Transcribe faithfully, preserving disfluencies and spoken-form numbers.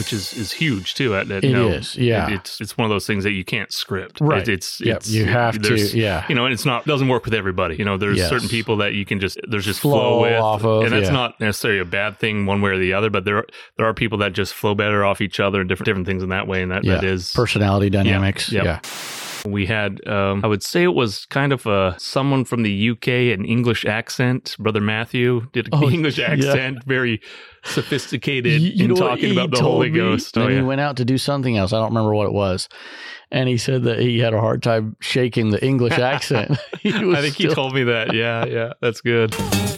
which is, is huge too. At, at, It you know, is, yeah. It, it's it's one of those things that you can't script. Right. It, it's Yep. it's You have to, there's- yeah. You know, and it's not doesn't work with everybody. You know, there's Yes. certain people that you can just there's just Flow flow, with, off of, and that's yeah. not necessarily a bad thing one way or the other. But there are, there are people that just flow better off each other and different different things in that way, and that, Yeah. that is Personality dynamics. Yep. Yeah. We had, um, I would say it was kind of uh, someone from the U K, an English accent. Brother Matthew did an Oh, English yeah. accent, very sophisticated You- you in know what talking he about the told Holy me? Ghost. And Oh, he yeah. went out to do something else. I don't remember what it was. And he said that he had a hard time shaking the English accent. He was I think still- he told me that. Yeah, yeah, that's good.